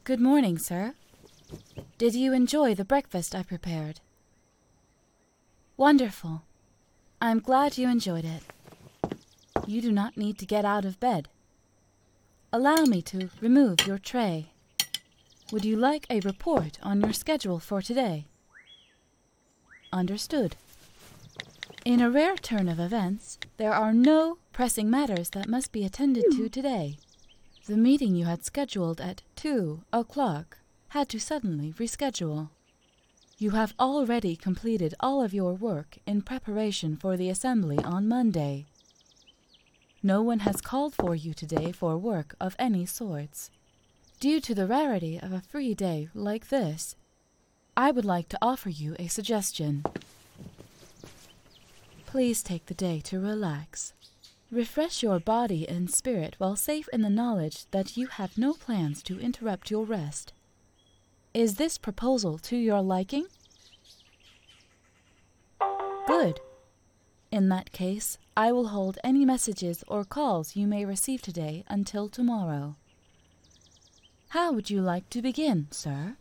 Good morning, sir. Did you enjoy the breakfast I prepared? Wonderful. I'm glad you enjoyed it. You do not need to get out of bed. Allow me to remove your tray. Would you like a report on your schedule for today? Understood. In a rare turn of events, there are no pressing matters that must be attended to today. The meeting you had scheduled at 2 o'clock had to suddenly reschedule. You have already completed all of your work in preparation for the assembly on Monday. No one has called for you today for work of any sorts. Due to the rarity of a free day like this, I would like to offer you a suggestion. Please take the day to relax. Refresh your body and spirit while safe in the knowledge that you have no plans to interrupt your rest. Is this proposal to your liking? Good. In that case, I will hold any messages or calls you may receive today until tomorrow. How would you like to begin, sir?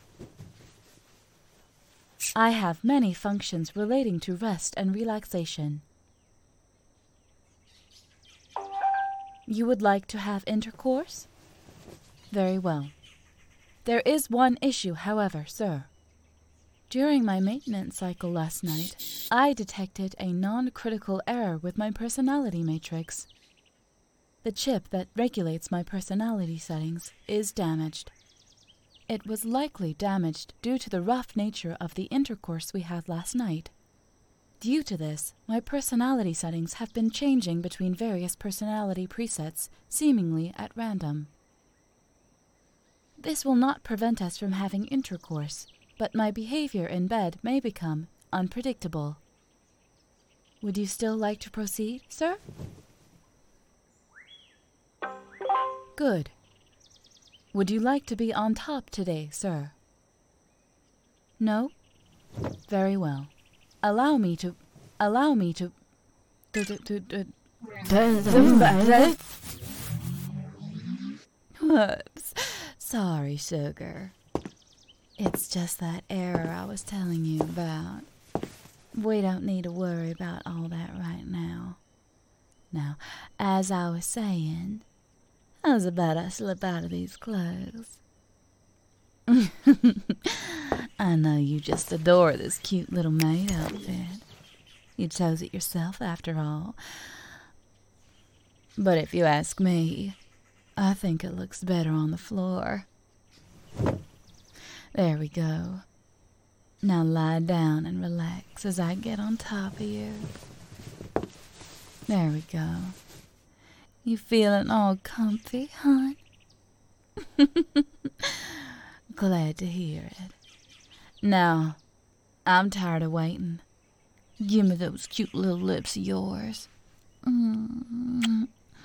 I have many functions relating to rest and relaxation. You would like to have intercourse? Very well. There is one issue, however, sir. During my maintenance cycle last night, I detected a non-critical error with my personality matrix. The chip that regulates my personality settings is damaged. It was likely damaged due to the rough nature of the intercourse we had last night. Due to this, my personality settings have been changing between various personality presets, seemingly at random. This will not prevent us from having intercourse, but my behavior in bed may become unpredictable. Would you still like to proceed, sir? Good. Would you like to be on top today, sir? No? Very well. Allow me to... Whoops. Sorry, sugar. It's just that error I was telling you about. We don't need to worry about all that right now. Now, as I was saying, how's about I slip out of these clothes? I know you just adore this cute little maid outfit. You chose it yourself, after all. But if you ask me, I think it looks better on the floor. There we go. Now lie down and relax as I get on top of you. There we go. You feeling all comfy, hon? Glad to hear it. Now, I'm tired of waiting. Give me those cute little lips of yours. I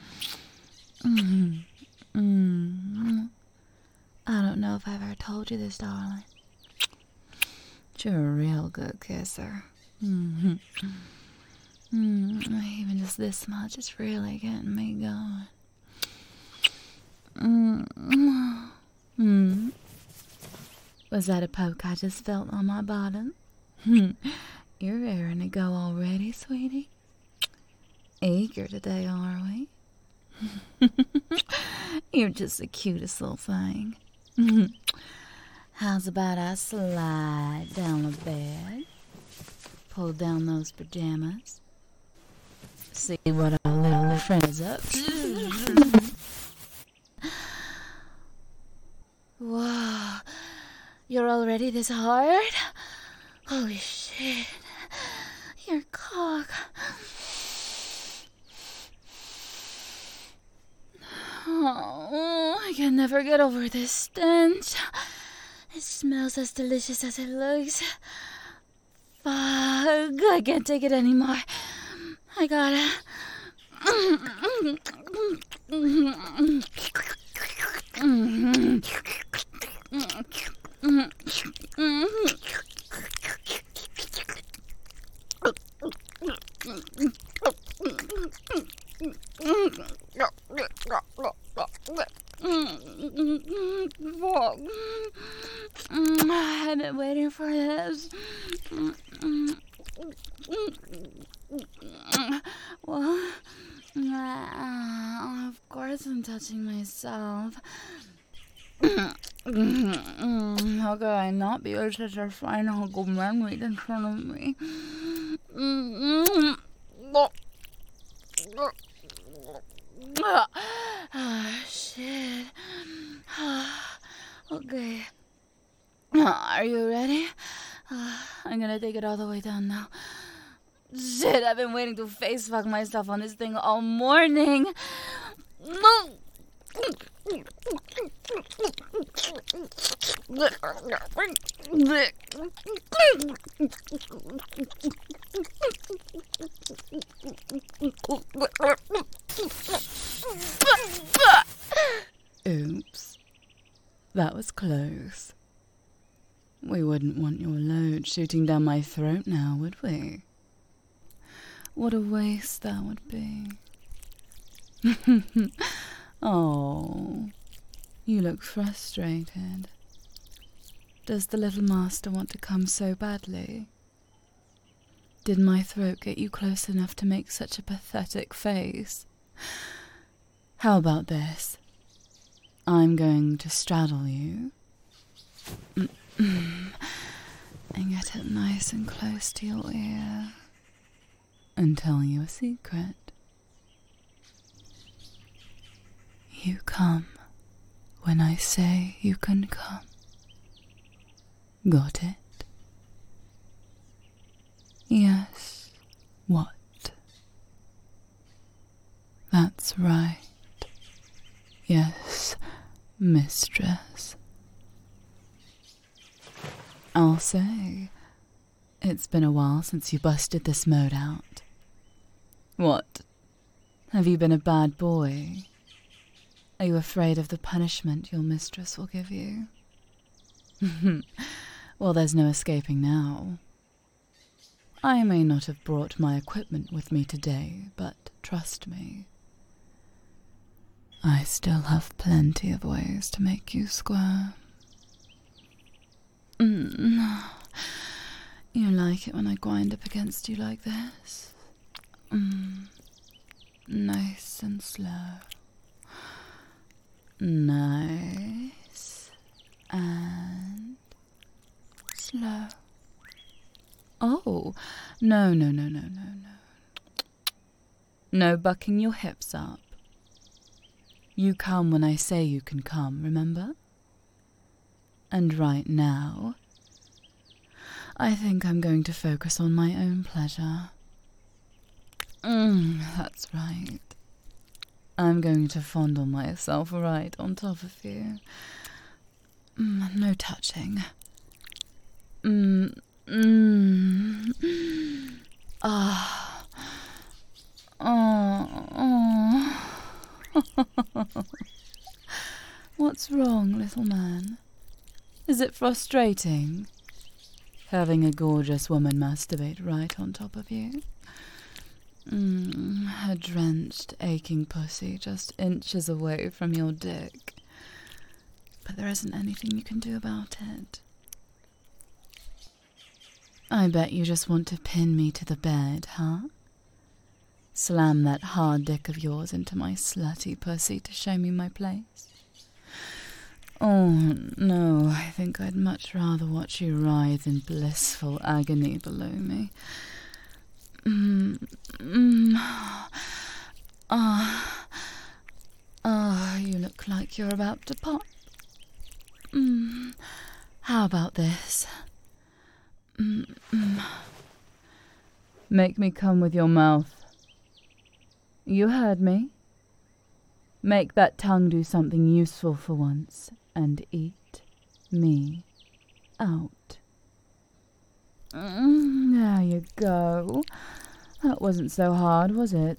don't know if I've ever told you this, darling. You're a real good kisser. Even just this much is really getting me going. Was that a poke I just felt on my bottom? You're raring to go already, sweetie. Eager today, are we? You're just the cutest little thing. How's about I slide down the bed, pull down those pajamas, see what our little friend is up to? Wow, you're already this hard? Holy shit, your cock. Oh, I can never get over this stench. It smells as delicious as it looks. Fuck, I can't take it anymore. I gotta... Fuck. I've been waiting for this. Well, of course I'm touching myself. How could I not be with such a fine hunk of man right in front of me? Shit. Okay. Are you ready? I'm gonna take it all the way down now. Shit, I've been waiting to face fuck myself on this thing all morning. Oops. That was close. We wouldn't want your load shooting down my throat now, would we? What a waste that would be. Oh, you look frustrated. Does the little master want to come so badly? Did my throat get you close enough to make such a pathetic face? How about this? I'm going to straddle you and get it nice and close to your ear and tell you a secret. You come when I say you can come. Got it? Yes. What? That's right. Yes, mistress. I'll say, it's been a while since you busted this mode out. What? Have you been a bad boy? Are you afraid of the punishment your mistress will give you? Well, there's no escaping now. I may not have brought my equipment with me today, but trust me, I still have plenty of ways to make you squirm. You like it when I grind up against you like this? Nice and slow. Nice and slow. Oh, no. No bucking your hips up. You come when I say you can come, remember? And right now, I think I'm going to focus on my own pleasure. That's right. I'm going to fondle myself right on top of you. No touching. What's wrong, little man? Is it frustrating? Having a gorgeous woman masturbate right on top of you? Her drenched, aching pussy just inches away from your dick. But there isn't anything you can do about it. I bet you just want to pin me to the bed, huh? Slam that hard dick of yours into my slutty pussy to show me my place? Oh, no, I think I'd much rather watch you writhe in blissful agony below me. You look like you're about to pop. How about this? Make me come with your mouth. You heard me. Make that tongue do something useful for once and eat me out. There you go. That wasn't so hard, was it?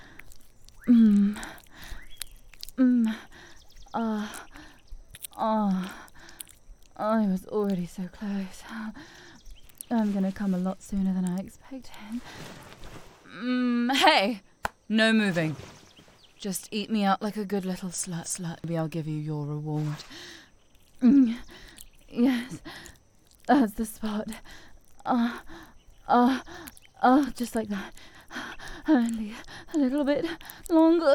I was already so close. I'm gonna come a lot sooner than I expected. Hey! No moving. Just eat me out like a good little slut. Maybe I'll give you your reward. Yes, that's the spot. Just like that. Only a little bit longer.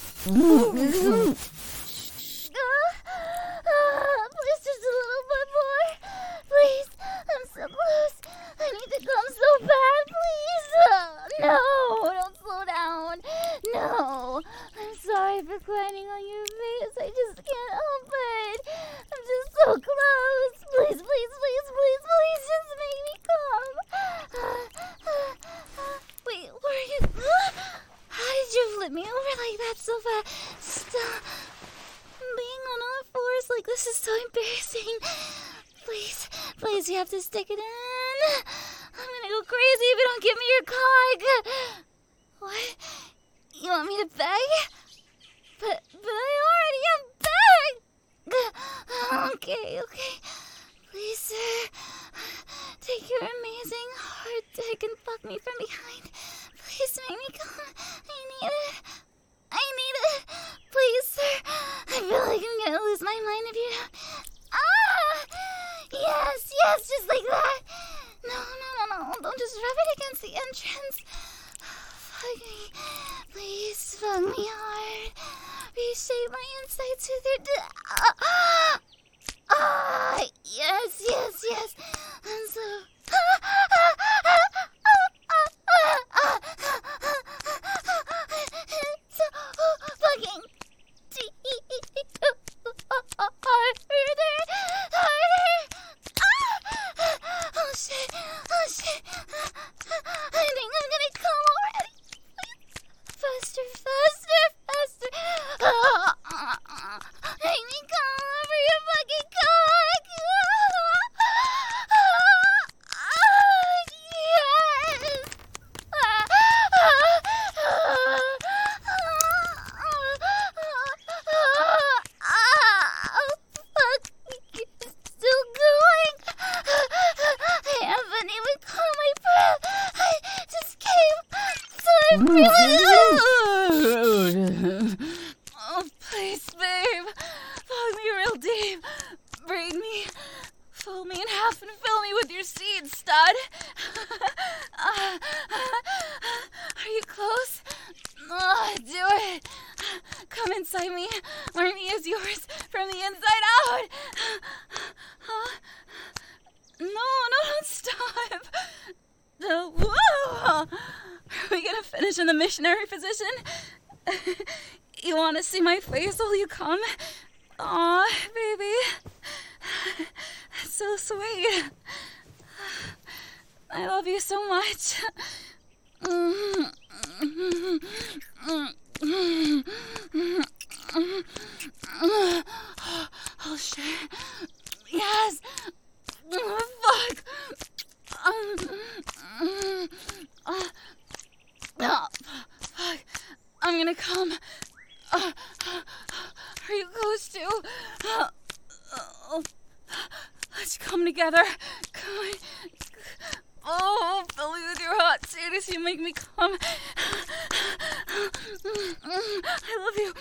Please, just a little bit more. Please, I'm so close. I need to come so bad, please. No, don't slow down. No, I'm sorry for grinding on your face. I just can't help it. I'm just so close. Please, just make me come. Wait, where are you? How did you flip me over like that so fast? Being on all fours like this is so embarrassing. Please, you have to stick it in. I'm gonna go crazy if you don't give me your cock. What? You want me to beg? But I already am begged. Okay. Please, sir. Take your amazing hard dick and fuck me from behind. Please make me come. I need it. Please, sir. I feel like I'm gonna lose my mind if you don't. Yes, just like that. No. Don't just rub it against the entrance. Fuck me. Please, fuck me hard. Reshape my insides with your yes. I'm so... so fucking harder. Oh shit. I think I'm gonna come already. Faster. Make me come over your fucking cock. Yes. Fuck, it's still going. I haven't even caught my breath. I just came, so I really... Oh, please, babe. Fuck me real deep. Braid me. Fold me in half and fill me with your seed, stud. Are you close? Oh, do it. Come inside me. Learn me is yours from the inside out. No, don't stop. No, whoa. Are we gonna finish in the missionary position? You want to see my face while you come? Aw, baby. That's so sweet. I love you so much. Oh, shit. Yes. Fuck. Fuck. I'm gonna come. Are you close to? Let's come together. Come on. Oh, fill me with your hot seed as you make me come. I love you.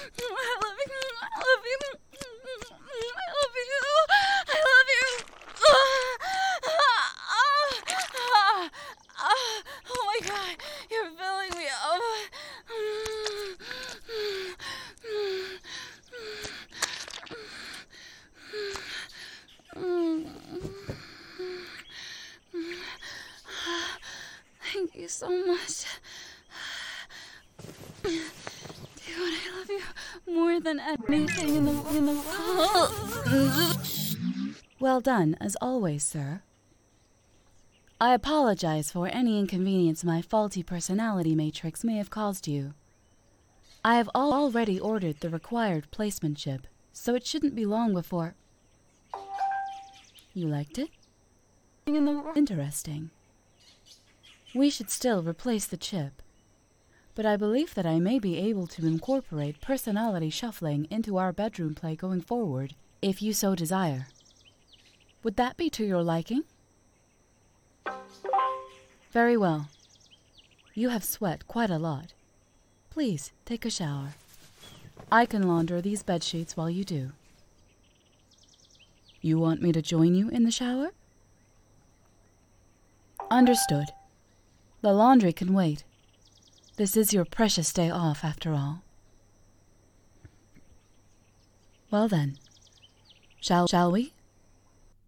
Oh my God, you're filling me up. Thank you so much. Dude, I love you more than anything in the world. Well done, as always, sir. I apologize for any inconvenience my faulty personality matrix may have caused you. I have already ordered the required placement chip, so it shouldn't be long before... You liked it? Interesting. We should still replace the chip, but I believe that I may be able to incorporate personality shuffling into our bedroom play going forward, if you so desire. Would that be to your liking? Very well. You have sweat quite a lot. Please take a shower. I can launder these bedsheets while you do. You want me to join you in the shower? Understood. The laundry can wait. This is your precious day off, after all. Well then, shall we?